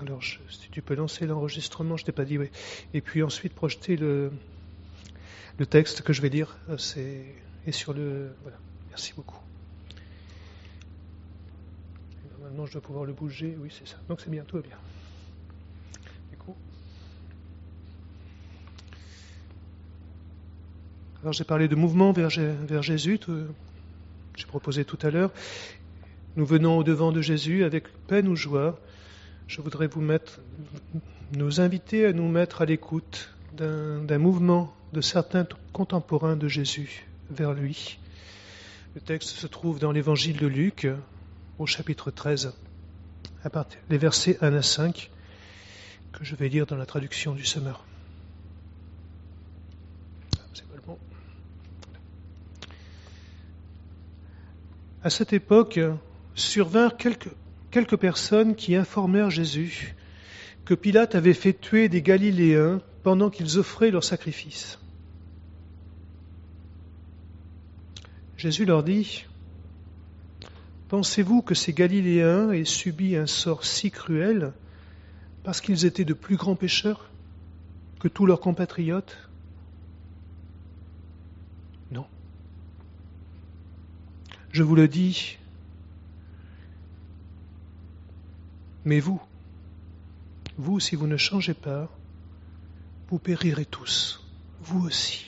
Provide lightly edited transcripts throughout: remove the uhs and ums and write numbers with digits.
Alors, si tu peux lancer l'enregistrement, je t'ai pas dit, oui. Et puis ensuite projeter le texte que je vais lire. Et sur le... Voilà, merci beaucoup. Et normalement, je dois pouvoir le bouger. Oui, c'est ça. Donc c'est bien, tout va bien. Du coup. Alors j'ai parlé de mouvement vers Jésus, j'ai proposé tout à l'heure. Nous venons au-devant de Jésus avec peine ou joie. Je voudrais nous inviter à nous mettre à l'écoute d'un mouvement de certains contemporains de Jésus vers lui. Le texte se trouve dans l'évangile de Luc, au chapitre 13, à partir des versets 1 à 5, que je vais lire dans la traduction du Semeur. C'est pas le bon. À cette époque, survinrent quelques personnes qui informèrent Jésus que Pilate avait fait tuer des Galiléens pendant qu'ils offraient leurs sacrifices. Jésus leur dit : « Pensez-vous que ces Galiléens aient subi un sort si cruel parce qu'ils étaient de plus grands pécheurs que tous leurs compatriotes ? Non. Je vous le dis, mais vous, si vous ne changez pas, vous périrez tous, vous aussi.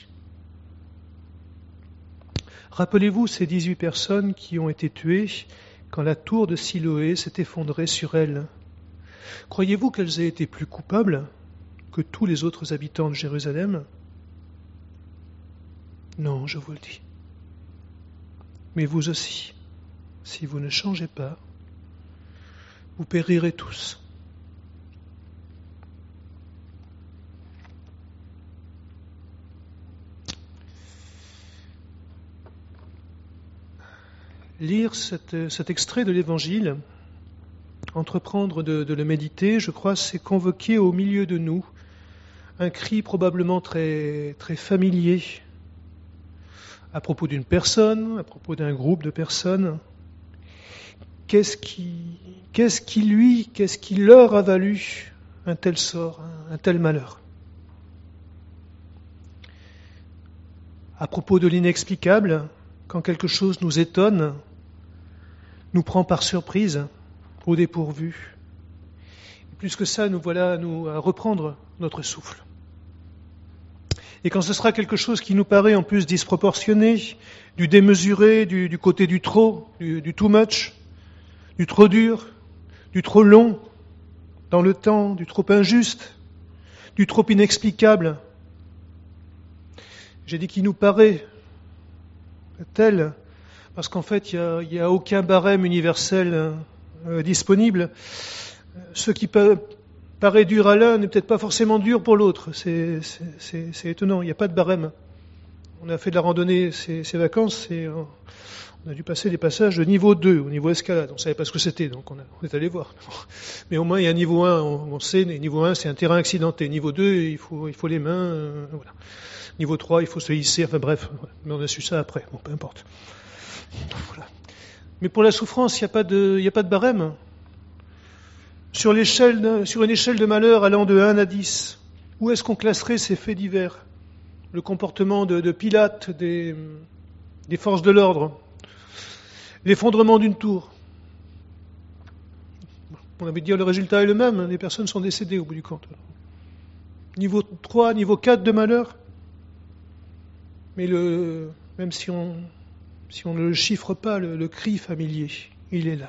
Rappelez-vous ces 18 personnes qui ont été tuées quand la tour de Siloé s'est effondrée sur elles. Croyez-vous qu'elles aient été plus coupables que tous les autres habitants de Jérusalem ? Non, je vous le dis. Mais vous aussi, si vous ne changez pas, vous périrez tous. Lire cet extrait de l'Évangile, entreprendre de le méditer, je crois, c'est convoquer au milieu de nous un cri probablement très, très familier à propos d'une personne, à propos d'un groupe de personnes. Qu'est-ce qui leur a valu un tel sort, un tel malheur ? À propos de l'inexplicable, quand quelque chose nous étonne, nous prend par surprise, au dépourvu. Et plus que ça, nous voilà à reprendre notre souffle. Et quand ce sera quelque chose qui nous paraît en plus disproportionné, du démesuré, du côté du trop, du too much, du trop dur, du trop long dans le temps, du trop injuste, du trop inexplicable. J'ai dit qu'il nous paraît tel, parce qu'en fait, il n'y a aucun barème universel disponible. Ce qui paraît dur à l'un n'est peut-être pas forcément dur pour l'autre. C'est étonnant, il n'y a pas de barème. On a fait de la randonnée ces vacances et on a dû passer des passages de niveau 2, au niveau escalade. On ne savait pas ce que c'était, donc on est allé voir. Mais au moins, il y a un niveau 1, on sait, niveau 1, c'est un terrain accidenté. Niveau 2, il faut les mains, voilà. Niveau 3, il faut se hisser, enfin bref, mais on a su ça après, bon, peu importe. Voilà. Mais pour la souffrance, il n'y a pas de barème. Sur une échelle de malheur allant de 1 à 10, où est-ce qu'on classerait ces faits divers ? Le comportement de Pilate, des forces de l'ordre, l'effondrement d'une tour. On avait dit le résultat est le même, les personnes sont décédées au bout du compte. Niveau 3, niveau 4 de malheur. Mais même si on ne le chiffre pas, le cri familier, il est là.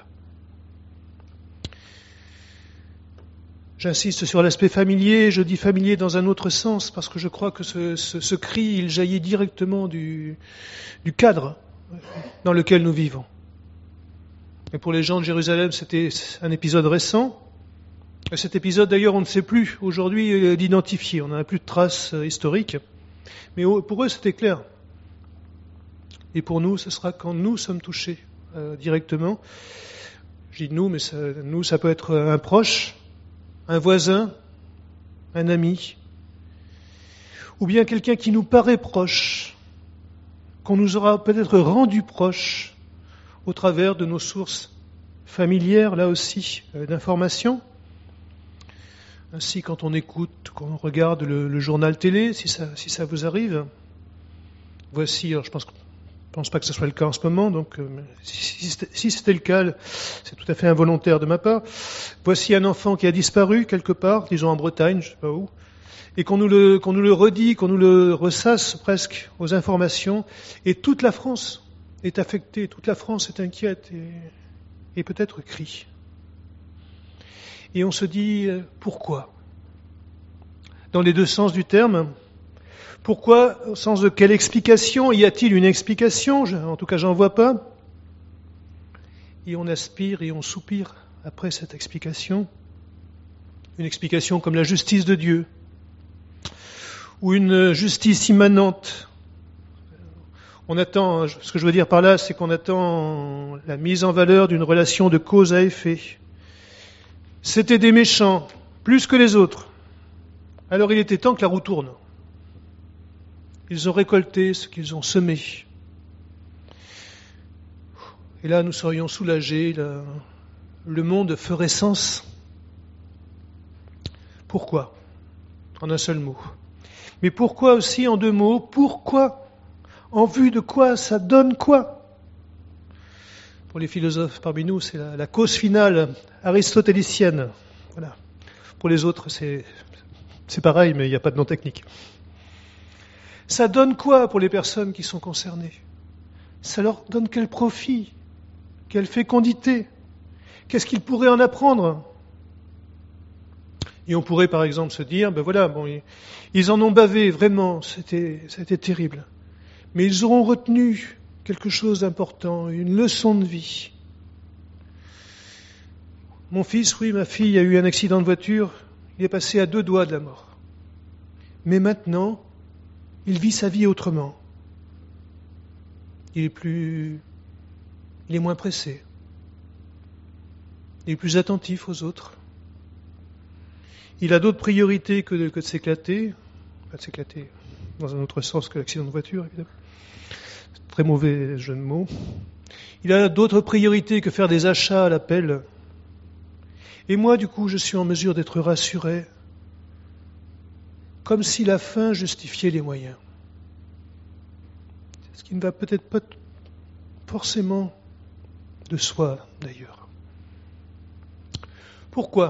J'insiste sur l'aspect familier, je dis familier dans un autre sens, parce que je crois que ce cri, il jaillit directement du cadre dans lequel nous vivons. Et pour les gens de Jérusalem, c'était un épisode récent. Et cet épisode, d'ailleurs, on ne sait plus aujourd'hui l'identifier, on n'a plus de traces historiques. Mais pour eux, c'était clair. Et pour nous, ce sera quand nous sommes touchés directement. Je dis nous, mais ça peut être un proche, un voisin, un ami, ou bien quelqu'un qui nous paraît proche, qu'on nous aura peut-être rendu proche au travers de nos sources familières, là aussi, d'informations, Ainsi, quand on écoute, quand on regarde le journal télé, si ça vous arrive, voici, alors je pense pas que ce soit le cas en ce moment, donc si c'était le cas, c'est tout à fait involontaire de ma part. Voici un enfant qui a disparu quelque part, disons en Bretagne, je sais pas où, et qu'on nous le redit, qu'on nous le ressasse presque aux informations, et toute la France est affectée, toute la France est inquiète et peut-être crie. Et on se dit, pourquoi ? Dans les deux sens du terme, pourquoi, au sens de quelle explication ? Y a-t-il une explication ? En tout cas, j'en vois pas. Et on aspire et on soupire après cette explication. Une explication comme la justice de Dieu, ou une justice immanente. On attend, ce que je veux dire par là, c'est qu'on attend la mise en valeur d'une relation de cause à effet. C'était des méchants, plus que les autres. Alors il était temps que la roue tourne. Ils ont récolté ce qu'ils ont semé. Et là, nous serions soulagés, le monde ferait sens. Pourquoi ? En un seul mot. Mais pourquoi aussi en deux mots ? Pourquoi ? En vue de quoi ? Ça donne quoi ? Pour les philosophes parmi nous, c'est la cause finale aristotélicienne. Voilà. Pour les autres, c'est pareil, mais il n'y a pas de nom technique. Ça donne quoi pour les personnes qui sont concernées ? Ça leur donne quel profit ? Quelle fécondité ? Qu'est-ce qu'ils pourraient en apprendre ? Et on pourrait par exemple se dire, ils en ont bavé, vraiment, c'était terrible. Mais ils auront retenu quelque chose d'important, une leçon de vie. Mon fils, ma fille a eu un accident de voiture, il est passé à 2 doigts de la mort. Mais maintenant, il vit sa vie autrement. Il est moins pressé. Il est plus attentif aux autres. Il a d'autres priorités que de s'éclater. Pas de s'éclater dans un autre sens que l'accident de voiture, évidemment. C'est très mauvais jeu de mots. Il a d'autres priorités que faire des achats à l'appel. Et moi, du coup, je suis en mesure d'être rassuré, comme si la fin justifiait les moyens. Ce qui ne va peut-être pas forcément de soi, d'ailleurs. Pourquoi ?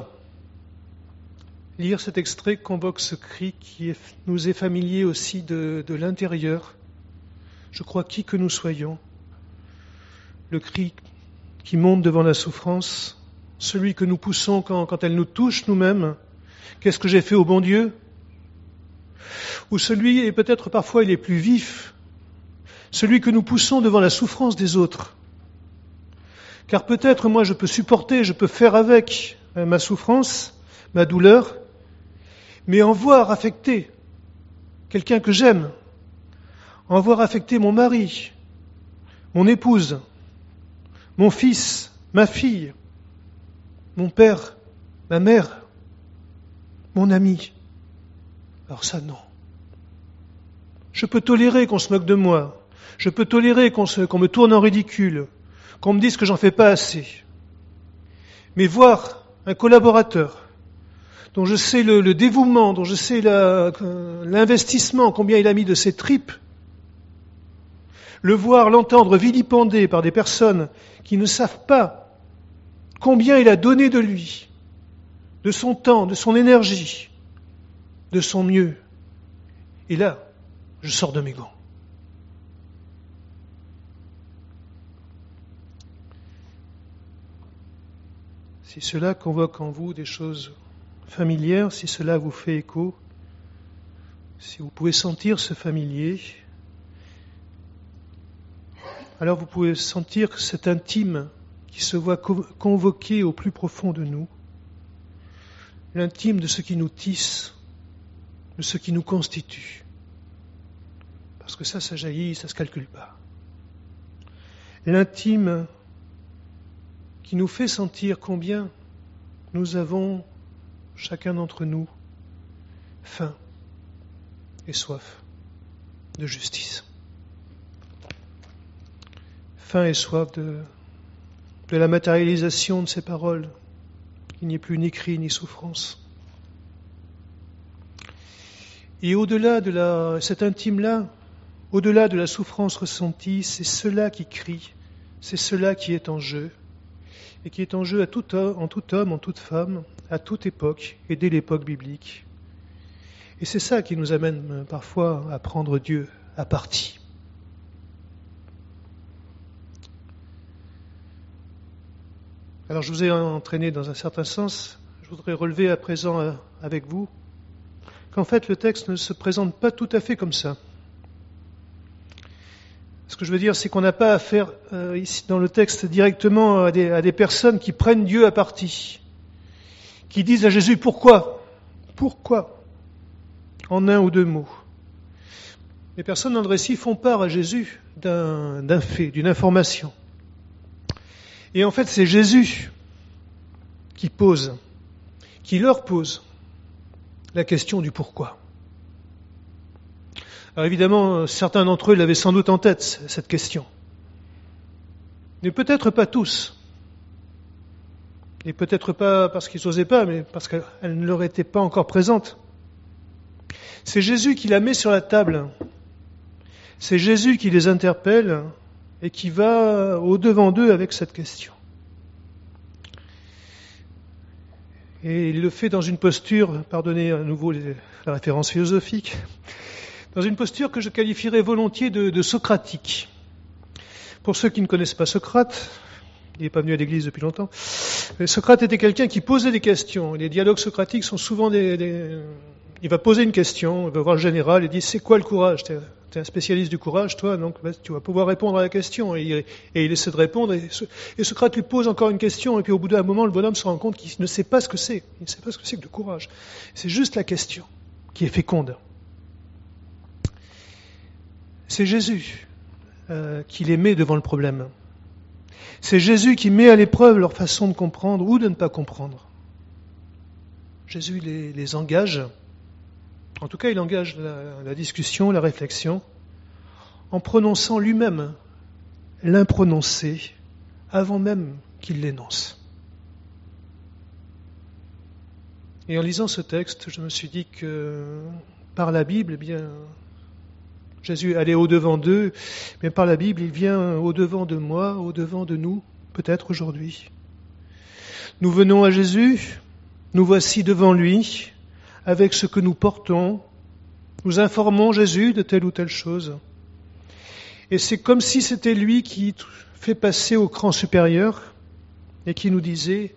Lire cet extrait convoque ce cri qui nous est familier aussi de l'intérieur. Je crois qui que nous soyons. Le cri qui monte devant la souffrance, celui que nous poussons quand elle nous touche nous-mêmes. Qu'est-ce que j'ai fait au bon Dieu ? Ou celui, et peut-être parfois il est plus vif, celui que nous poussons devant la souffrance des autres. Car peut-être moi je peux supporter, je peux faire avec ma souffrance, ma douleur, mais en voir affecter quelqu'un que j'aime, en voir affecter mon mari, mon épouse, mon fils, ma fille, mon père, ma mère, mon ami. Alors ça, non. Je peux tolérer qu'on se moque de moi. Je peux tolérer qu'on me tourne en ridicule, qu'on me dise que j'en fais pas assez. Mais voir un collaborateur dont je sais le dévouement, dont je sais l'investissement, combien il a mis de ses tripes, le voir, l'entendre vilipendé par des personnes qui ne savent pas combien il a donné de lui, de son temps, de son énergie, de son mieux. Et là, je sors de mes gants. Si cela convoque en vous des choses familières, si cela vous fait écho, si vous pouvez sentir ce familier, alors vous pouvez sentir cet intime qui se voit convoqué au plus profond de nous, l'intime de ce qui nous tisse, de ce qui nous constitue. Parce que ça jaillit, ça ne se calcule pas. L'intime qui nous fait sentir combien nous avons, chacun d'entre nous, faim et soif de justice. Faim et soif de la matérialisation de ces paroles, qu'il n'y ait plus ni cri ni souffrance. Et au-delà de cet intime-là, au-delà de la souffrance ressentie, c'est cela qui crie, c'est cela qui est en jeu, et qui est en jeu en tout homme, en toute femme, à toute époque, et dès l'époque biblique. Et c'est ça qui nous amène parfois à prendre Dieu à partie. Alors je vous ai entraîné dans un certain sens, je voudrais relever à présent avec vous qu'en fait le texte ne se présente pas tout à fait comme ça. Ce que je veux dire, c'est qu'on n'a pas affaire ici dans le texte directement à des personnes qui prennent Dieu à partie, qui disent à Jésus pourquoi en un ou deux mots. Les personnes dans le récit font part à Jésus d'un fait, d'une information. Et en fait, c'est Jésus qui leur pose la question du pourquoi. Alors évidemment, certains d'entre eux l'avaient sans doute en tête, cette question. Mais peut-être pas tous. Et peut-être pas parce qu'ils n'osaient pas, mais parce qu'elle ne leur était pas encore présente. C'est Jésus qui la met sur la table. C'est Jésus qui les interpelle et qui va au-devant d'eux avec cette question. Et il le fait dans une posture, pardonnez à nouveau la référence philosophique, dans une posture que je qualifierais volontiers de socratique. Pour ceux qui ne connaissent pas Socrate, il n'est pas venu à l'église depuis longtemps, mais Socrate était quelqu'un qui posait des questions. Les dialogues socratiques sont souvent il va poser une question, il va voir le général et dit « C'est quoi le courage ? T'es un spécialiste du courage, toi, donc tu vas pouvoir répondre à la question. » Et il essaie de répondre, et Socrate lui pose encore une question, et puis au bout d'un moment, le bonhomme se rend compte qu'il ne sait pas ce que c'est. Il ne sait pas ce que c'est que le courage. C'est juste la question qui est féconde. C'est Jésus qui les met devant le problème. C'est Jésus qui met à l'épreuve leur façon de comprendre ou de ne pas comprendre. Jésus les engage. En tout cas, il engage la discussion, la réflexion, en prononçant lui-même l'imprononcé avant même qu'il l'énonce. Et en lisant ce texte, je me suis dit que par la Bible, eh bien, Jésus allait au-devant d'eux, mais par la Bible, il vient au-devant de moi, au-devant de nous, peut-être aujourd'hui. Nous venons à Jésus, nous voici devant lui, avec ce que nous portons, nous informons Jésus de telle ou telle chose. Et c'est comme si c'était lui qui fait passer au cran supérieur et qui nous disait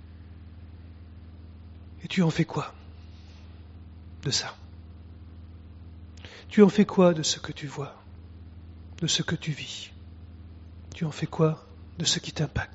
« Et tu en fais quoi de ça ? Tu en fais quoi de ce que tu vois, de ce que tu vis ? Tu en fais quoi de ce qui t'impacte ?»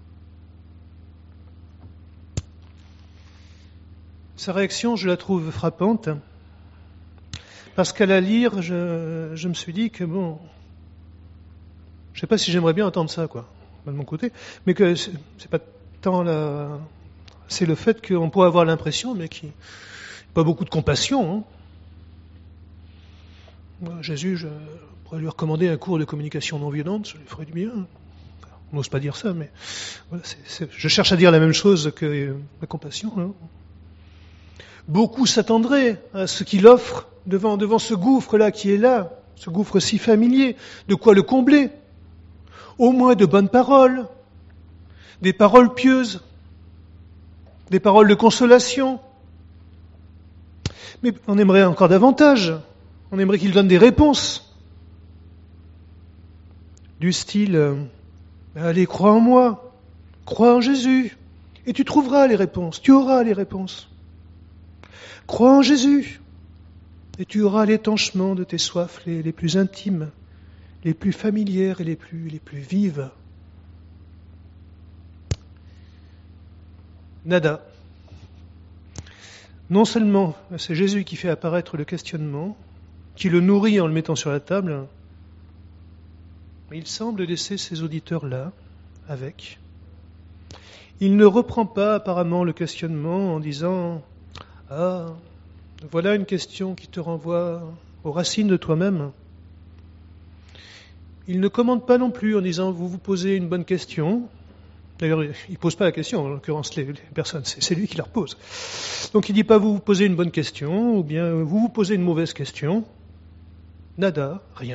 Sa réaction, je la trouve frappante, parce qu'à la lire, je me suis dit que bon, je ne sais pas si j'aimerais bien entendre ça, quoi, de mon côté, mais que c'est pas tant c'est le fait qu'on pourrait avoir l'impression, mais qu'il n'y a pas beaucoup de compassion. Hein. Moi, Jésus, je pourrais lui recommander un cours de communication non violente, ça lui ferait du bien. On n'ose pas dire ça, mais voilà, je cherche à dire la même chose que la compassion. Hein. Beaucoup s'attendraient à ce qu'il offre devant ce gouffre-là qui est là, ce gouffre si familier, de quoi le combler. Au moins de bonnes paroles, des paroles pieuses, des paroles de consolation. Mais on aimerait encore davantage, on aimerait qu'il donne des réponses. Du style, allez, crois en moi, crois en Jésus, et tu trouveras les réponses, tu auras les réponses. Crois en Jésus et tu auras l'étanchement de tes soifs les plus intimes, les plus familières et les plus vives. Nada. Non seulement c'est Jésus qui fait apparaître le questionnement, qui le nourrit en le mettant sur la table, mais il semble laisser ses auditeurs là, avec. Il ne reprend pas apparemment le questionnement en disant « Ah, voilà une question qui te renvoie aux racines de toi-même. » Il ne commande pas non plus en disant « Vous vous posez une bonne question, D'ailleurs, il ne pose pas la question, en l'occurrence les personnes, c'est lui qui la repose. Donc il ne dit pas vous posez une bonne question, ou bien vous posez une mauvaise question. Nada, rien.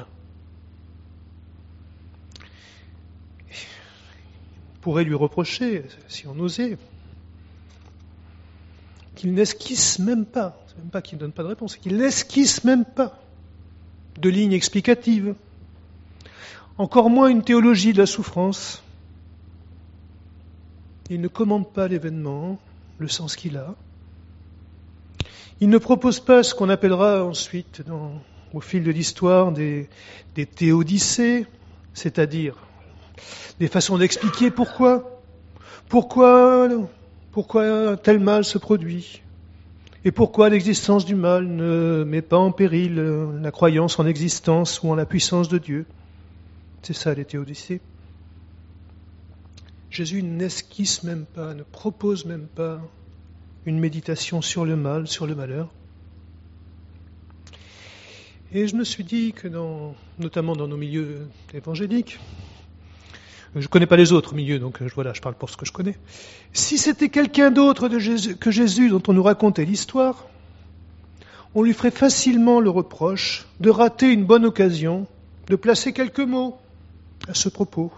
On pourrait lui reprocher, si on osait, qu'il n'esquisse même pas, c'est même pas qu'il ne donne pas de réponse, c'est qu'il n'esquisse même pas de ligne explicative, encore moins une théologie de la souffrance. Il ne commande pas l'événement, le sens qu'il a. Il ne propose pas ce qu'on appellera ensuite, au fil de l'histoire, des théodicées, c'est-à-dire des façons d'expliquer pourquoi tel mal se produit, et pourquoi l'existence du mal ne met pas en péril la croyance en l'existence ou en la puissance de Dieu. C'est ça les théodicées. Jésus n'esquisse même pas, ne propose même pas une méditation sur le mal, sur le malheur. Et je me suis dit que notamment dans nos milieux évangéliques, je ne connais pas les autres milieux, donc voilà, je parle pour ce que je connais. Si c'était quelqu'un d'autre que Jésus dont on nous racontait l'histoire, on lui ferait facilement le reproche de rater une bonne occasion, de placer quelques mots à ce propos.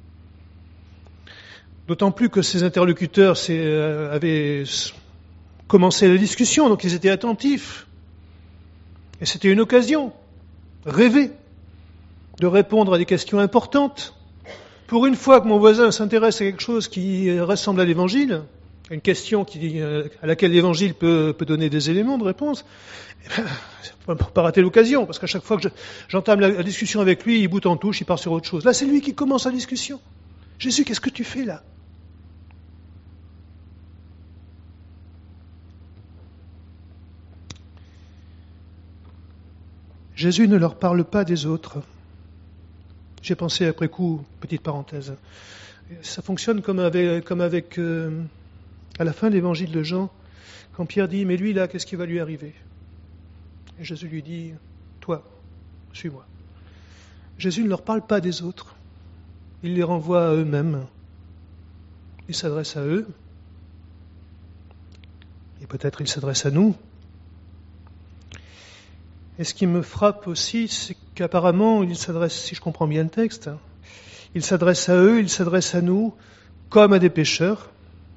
D'autant plus que ses interlocuteurs avaient commencé la discussion, donc ils étaient attentifs. Et c'était une occasion rêvée de répondre à des questions importantes. Pour une fois que mon voisin s'intéresse à quelque chose qui ressemble à l'Évangile, une question à laquelle l'Évangile peut donner des éléments de réponse, il ne faut pas rater l'occasion, parce qu'à chaque fois que j'entame la discussion avec lui, il boute en touche, il part sur autre chose. Là, c'est lui qui commence la discussion. Jésus, qu'est-ce que tu fais là ? Jésus ne leur parle pas des autres. J'ai pensé après coup, petite parenthèse, ça fonctionne comme avec à la fin de l'évangile de Jean, quand Pierre dit « Mais lui là, qu'est-ce qui va lui arriver ?» Et Jésus lui dit « Toi, suis-moi. » Jésus ne leur parle pas des autres. Il les renvoie à eux-mêmes. Il s'adresse à eux. Et peut-être il s'adresse à nous. Et ce qui me frappe aussi, c'est qu'apparemment, il s'adresse, si je comprends bien le texte, il s'adresse à eux, il s'adresse à nous, comme à des pécheurs.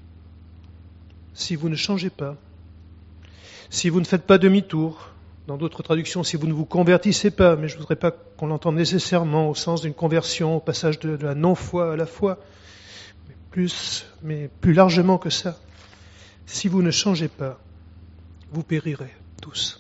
Si vous ne changez pas, si vous ne faites pas demi-tour, dans d'autres traductions, si vous ne vous convertissez pas, mais je ne voudrais pas qu'on l'entende nécessairement au sens d'une conversion, au passage de la non-foi à la foi, mais plus largement que ça, si vous ne changez pas, vous périrez tous.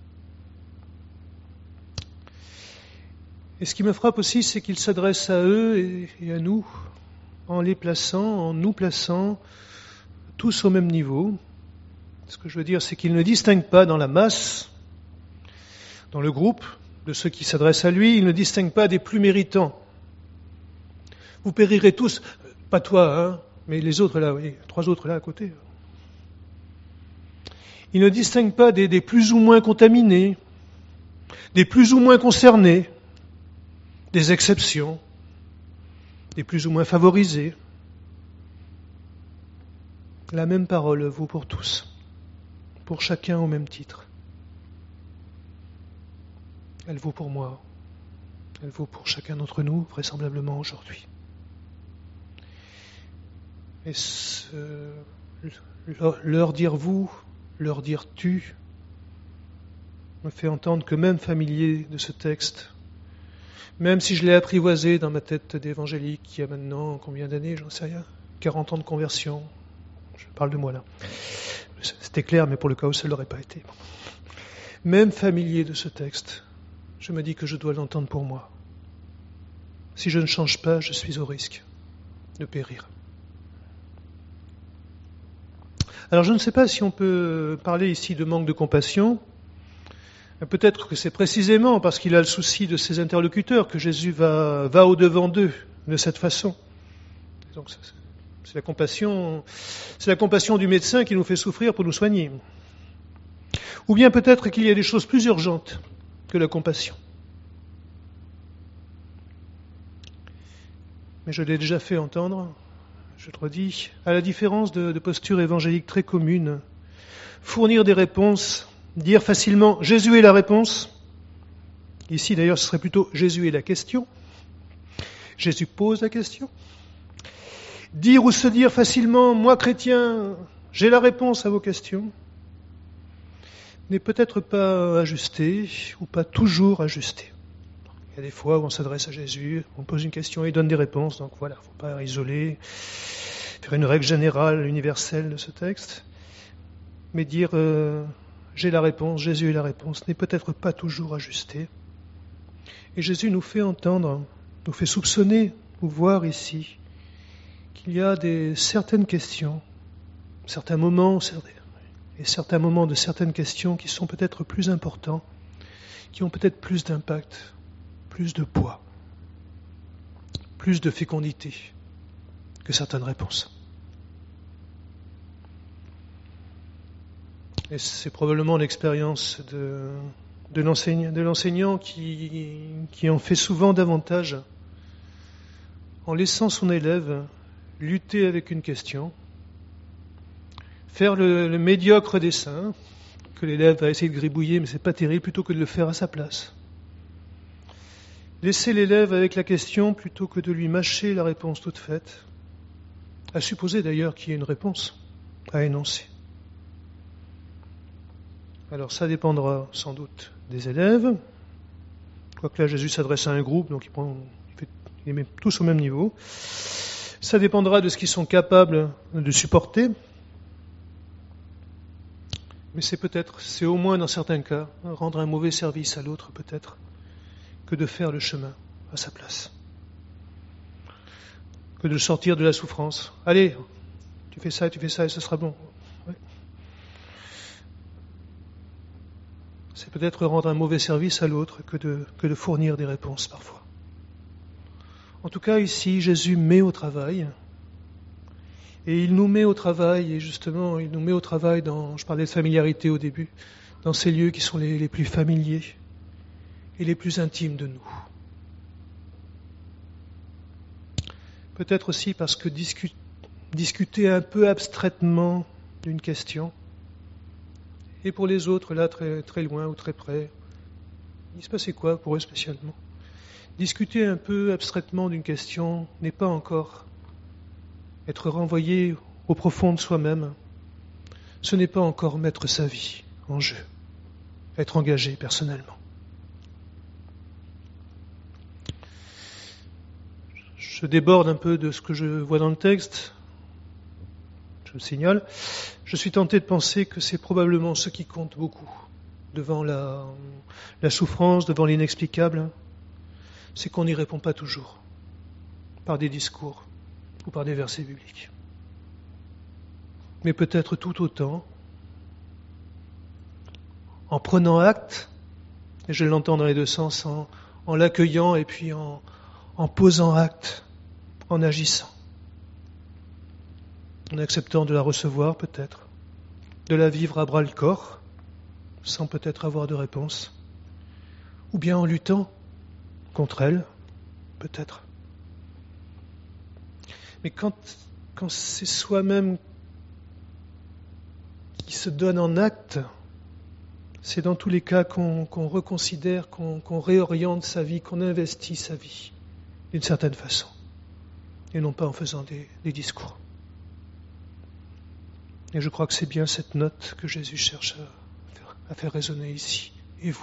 Et ce qui me frappe aussi, c'est qu'il s'adresse à eux et à nous, en nous plaçant tous au même niveau. Ce que je veux dire, c'est qu'il ne distingue pas dans la masse, dans le groupe de ceux qui s'adressent à lui, il ne distingue pas des plus méritants. Vous périrez tous, pas toi, hein, mais les autres là, oui, 3 autres là à côté. Il ne distingue pas des plus ou moins contaminés, des plus ou moins concernés, des exceptions, des plus ou moins favorisés. La même parole vaut pour tous, pour chacun au même titre. Elle vaut pour moi, elle vaut pour chacun d'entre nous, vraisemblablement aujourd'hui. Et leur dire vous, leur dire tu, me fait entendre que même familier de ce texte, même si je l'ai apprivoisé dans ma tête d'évangélique, il y a maintenant combien d'années, j'en sais rien, 40 ans de conversion, je parle de moi là. C'était clair, mais pour le cas où ça ne l'aurait pas été. Même familier de ce texte, je me dis que je dois l'entendre pour moi. Si je ne change pas, je suis au risque de périr. Alors je ne sais pas si on peut parler ici de manque de compassion. Peut-être que c'est précisément parce qu'il a le souci de ses interlocuteurs que Jésus va au-devant d'eux de cette façon. Donc c'est la compassion du médecin qui nous fait souffrir pour nous soigner. Ou bien peut-être qu'il y a des choses plus urgentes que la compassion. Mais je l'ai déjà fait entendre, je te redis, à la différence de postures évangéliques très communes, fournir des réponses, dire facilement « Jésus est la réponse ». Ici, d'ailleurs, ce serait plutôt « Jésus est la question ». Jésus pose la question. Dire ou se dire facilement « Moi, chrétien, j'ai la réponse à vos questions », n'est peut-être pas ajusté ou pas toujours ajusté. Il y a des fois où on s'adresse à Jésus, on pose une question et il donne des réponses, donc voilà, il ne faut pas isoler, faire une règle générale, universelle de ce texte. Mais dire j'ai la réponse, Jésus est la réponse, n'est peut-être pas toujours ajusté. Et Jésus nous fait entendre, nous fait soupçonner ou voir ici qu'il y a certaines questions, certains moments de certaines questions qui sont peut-être plus importants, qui ont peut-être plus d'impact, plus de poids, plus de fécondité que certaines réponses. Et c'est probablement l'expérience de l'enseignant qui en fait souvent davantage en laissant son élève lutter avec une question, faire le médiocre dessin que l'élève va essayer de gribouiller, mais c'est pas terrible, plutôt que de le faire à sa place. Laisser l'élève avec la question plutôt que de lui mâcher la réponse toute faite, à supposer d'ailleurs qu'il y ait une réponse à énoncer. Alors ça dépendra sans doute des élèves, quoique là Jésus s'adresse à un groupe, donc il met tous au même niveau. Ça dépendra de ce qu'ils sont capables de supporter, mais c'est au moins dans certains cas, rendre un mauvais service à l'autre peut-être, que de faire le chemin à sa place. Que de le sortir de la souffrance. Allez, tu fais ça et ce sera bon. Ouais. C'est peut-être rendre un mauvais service à l'autre que de fournir des réponses parfois. En tout cas, ici, Jésus met au travail. Et il nous met au travail, et justement, il nous met au travail je parlais de familiarité au début, dans ces lieux qui sont les plus familiers et les plus intimes de nous. Peut-être aussi parce que discuter un peu abstraitement d'une question, et pour les autres, là, très, très loin ou très près, il se passait quoi pour eux spécialement ? Discuter un peu abstraitement d'une question n'est pas encore être renvoyé au profond de soi-même. Ce n'est pas encore mettre sa vie en jeu, être engagé personnellement. Je déborde un peu de ce que je vois dans le texte, je le signale. Je suis tenté de penser que c'est probablement ce qui compte beaucoup devant la souffrance, devant l'inexplicable, c'est qu'on n'y répond pas toujours par des discours ou par des versets bibliques. Mais peut-être tout autant en prenant acte, et je l'entends dans les deux sens, en l'accueillant et puis en posant acte, en agissant, en acceptant de la recevoir peut-être, de la vivre à bras-le-corps, sans peut-être avoir de réponse, ou bien en luttant contre elle, peut-être. Mais quand c'est soi-même qui se donne en acte, c'est dans tous les cas qu'on reconsidère, qu'on réoriente sa vie, qu'on investit sa vie d'une certaine façon, et non pas en faisant des discours. Et je crois que c'est bien cette note que Jésus cherche à faire résonner ici. Et vous ?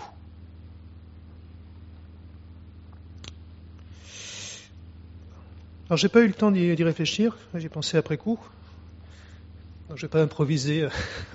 Alors, j'ai pas eu le temps d'y réfléchir, j'ai pensé après coup. Donc, je vais pas improviser.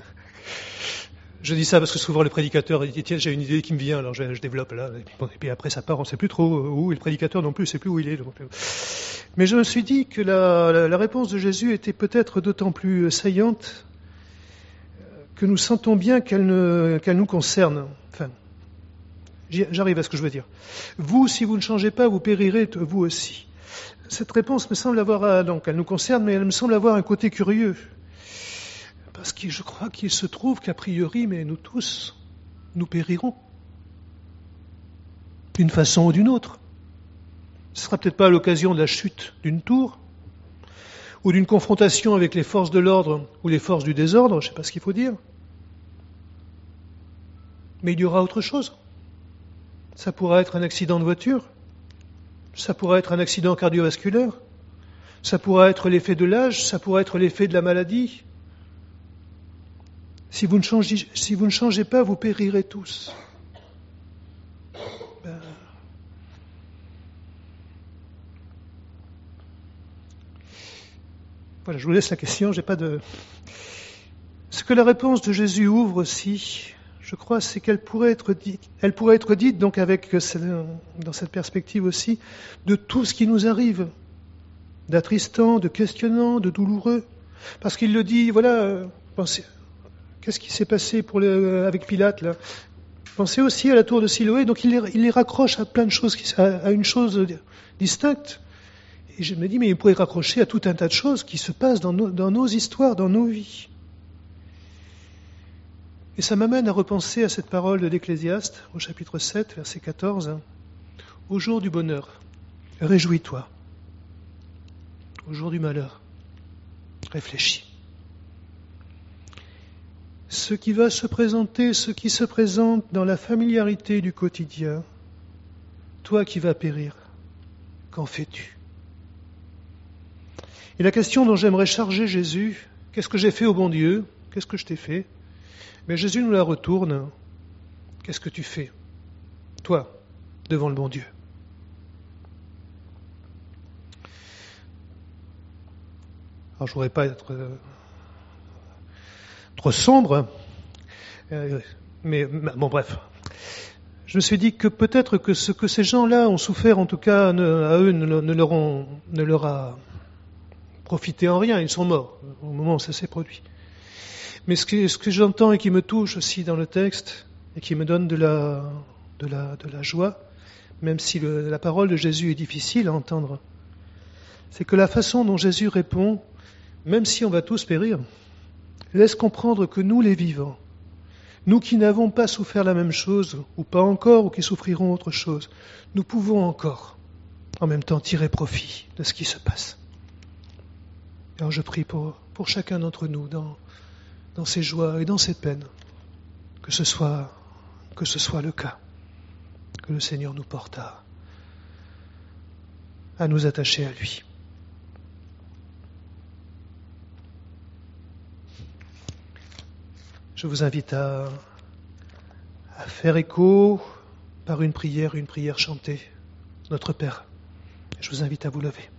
Je dis ça parce que souvent le prédicateur dit tiens, j'ai une idée qui me vient, alors je développe là. Et puis après ça part, on ne sait plus trop où, et le prédicateur non plus ne sait plus où il est. Donc. Mais je me suis dit que la réponse de Jésus était peut-être d'autant plus saillante que nous sentons bien qu'elle nous concerne. Enfin, j'arrive à ce que je veux dire. Vous, si vous ne changez pas, vous périrez vous aussi. Cette réponse me semble avoir, donc elle nous concerne, mais elle me semble avoir un côté curieux. Parce que je crois qu'il se trouve qu'a priori, mais nous tous, nous périrons. D'une façon ou d'une autre. Ce ne sera peut-être pas à l'occasion de la chute d'une tour, ou d'une confrontation avec les forces de l'ordre ou les forces du désordre, je ne sais pas ce qu'il faut dire. Mais il y aura autre chose. Ça pourra être un accident de voiture, ça pourra être un accident cardiovasculaire, ça pourra être l'effet de l'âge, ça pourra être l'effet de la maladie. Si vous ne changez pas, vous périrez tous. Voilà, je vous laisse la question, j'ai pas de... Ce que la réponse de Jésus ouvre aussi, je crois, c'est qu'elle pourrait être dite donc dans cette perspective aussi, de tout ce qui nous arrive, d'attristant, de questionnant, de douloureux. Parce qu'il le dit, voilà, pensez, qu'est-ce qui s'est passé avec Pilate là ? Pensez aussi à la tour de Siloé, donc il les raccroche à plein de choses, à une chose distincte. Et je me dis, mais il pourrait raccrocher à tout un tas de choses qui se passent dans nos histoires, dans nos vies. Et ça m'amène à repenser à cette parole de l'Ecclésiaste, au chapitre 7, verset 14. Au jour du bonheur, réjouis-toi. Au jour du malheur, réfléchis. Ce qui se présente dans la familiarité du quotidien, toi qui vas périr, qu'en fais-tu ? Et la question dont j'aimerais charger Jésus, qu'est-ce que j'ai fait au bon Dieu ? Qu'est-ce que je t'ai fait ? Mais Jésus nous la retourne, qu'est-ce que tu fais, toi, devant le bon Dieu ? Alors je ne voudrais pas être trop sombre, mais bon bref. Je me suis dit que peut-être que ce que ces gens-là ont souffert, en tout cas à eux, ne leur a profité en rien, ils sont morts au moment où ça s'est produit. Mais ce que j'entends et qui me touche aussi dans le texte, et qui me donne de la joie, même si la parole de Jésus est difficile à entendre, c'est que la façon dont Jésus répond, même si on va tous périr, laisse comprendre que nous, les vivants, nous qui n'avons pas souffert la même chose, ou pas encore, ou qui souffrirons autre chose, nous pouvons encore, en même temps, tirer profit de ce qui se passe. Alors je prie pour chacun d'entre nous, dans ces joies et dans ces peines, que ce soit le cas, que le Seigneur nous porte à nous attacher à lui. Je vous invite à faire écho par une prière chantée, Notre Père. Je vous invite à vous lever.